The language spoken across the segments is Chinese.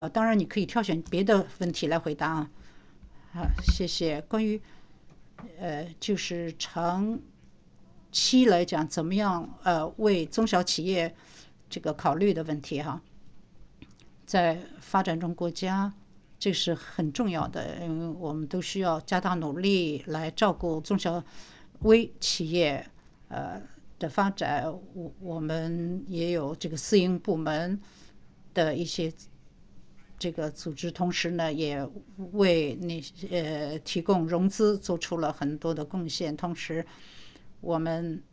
当然你可以挑选别的问题来回答啊。好，谢谢。关于就是长期来讲，怎么样为中小企业这个考虑的问题哈，在发展中国家，这是很重要的，因为我们都需要加大努力来照顾中小微企业的发展。我们也有这个私营部门的一些这个组织，同时呢，也为提供融资做出了很多的贡献。同时，我们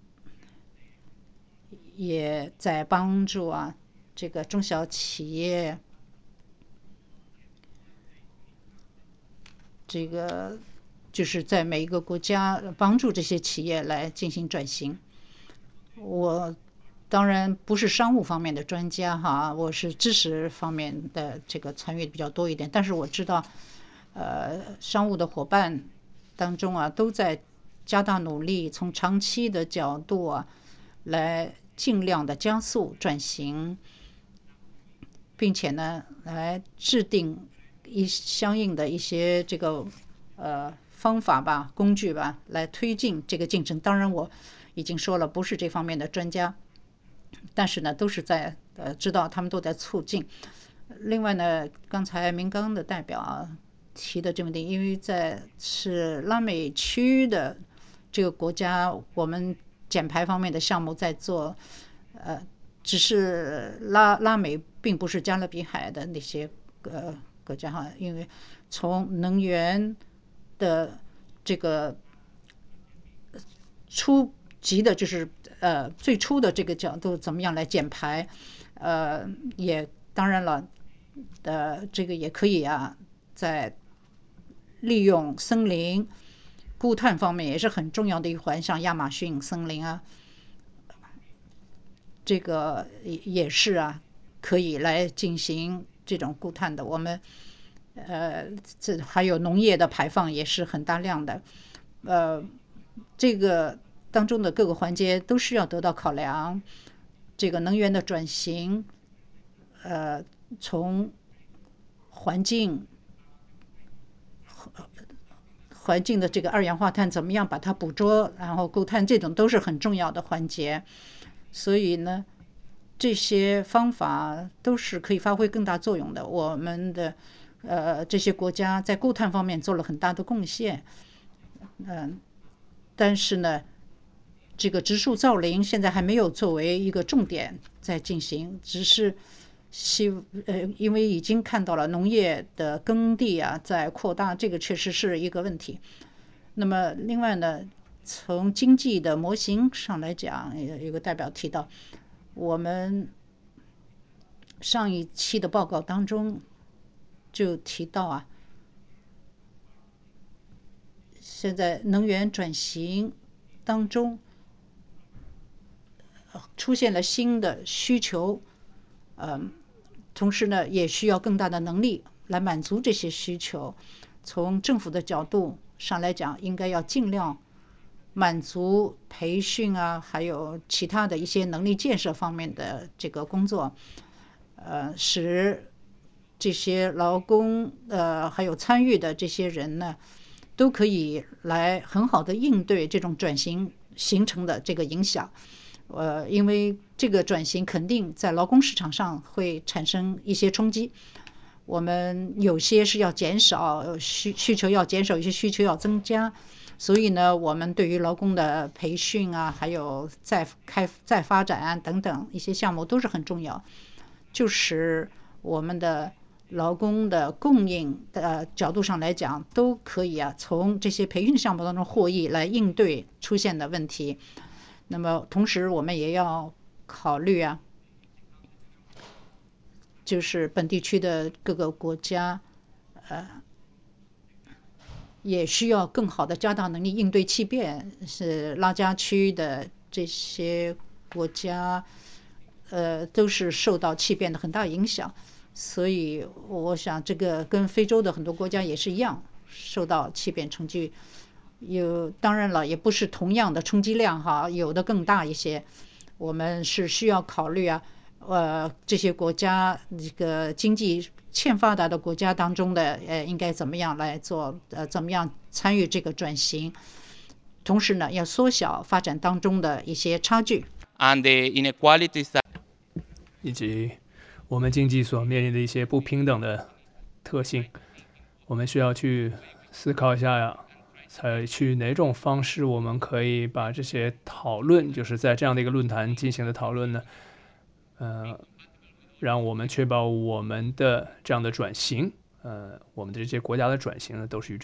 也在帮助这个中小企业这个就是在每一个国家帮助这些企业来进行转型。我当然不是商务方面的专家哈，我是知识方面的这个参与比较多一点，但是我知道，商务的伙伴当中都在加大努力，从长期的角度来尽量的加速转型，并且呢，来制定相应的一些这个方法吧、工具吧，来推进这个进程。当然，我已经说了，不是这方面的专家，但是呢，都是在知道他们都在促进。另外呢，刚才明刚的代表提的这个问题，因为是拉美区的这个国家，我们减排方面的项目在做，只是拉美并不是加勒比海的那些国家哈，因为从能源的这个初级的，就是最初的这个角度，怎么样来减排，也当然了，这个也可以在利用森林、固碳方面也是很重要的一环，像亚马逊森林这个也是可以来进行这种固碳的。我们这还有农业的排放也是很大量的，这个当中的各个环节都需要得到考量。这个能源的转型，从环境的这个二氧化碳怎么样把它捕捉，然后固碳，这种都是很重要的环节。所以呢，这些方法都是可以发挥更大作用的。我们的这些国家在固碳方面做了很大的贡献，但是呢，这个植树造林现在还没有作为一个重点在进行，只是因为已经看到了农业的耕地在扩大，这个确实是一个问题。那么另外呢，从经济的模型上来讲，有个代表提到，我们上一期的报告当中就提到现在能源转型当中出现了新的需求，同时呢，也需要更大的能力来满足这些需求。从政府的角度上来讲，应该要尽量满足培训还有其他的一些能力建设方面的这个工作，使这些劳工还有参与的这些人呢，都可以来很好的应对这种转型形成的这个影响。因为这个转型肯定在劳工市场上会产生一些冲击。我们有些是要减少需求要减少，有些需求要增加，所以呢，我们对于劳工的培训还有再发展等等一些项目都是很重要，就是我们的劳工的供应的角度上来讲，都可以从这些培训项目当中获益，来应对出现的问题。那么同时我们也要考虑就是本地区的各个国家也需要更好的加大能力应对气变，是拉加区的这些国家都是受到气变的很大影响，所以我想这个跟非洲的很多国家也是一样，受到气变冲击。当然了，也不是同样的冲击量有的更大一些。我们是需要考虑这些国家这个经济欠发达的国家当中的应该怎么样来做怎么样参与这个转型，同时呢要缩小发展当中的一些差距。 and the inequalities that 以及我们经济所面临的一些不平等的特性，我们需要去思考一下呀，采取哪种方式我们可以把这些讨论，就是在这样的一个论坛进行的讨论呢，让我们确保我们的这样的转型，我们的这些国家的转型呢，都是与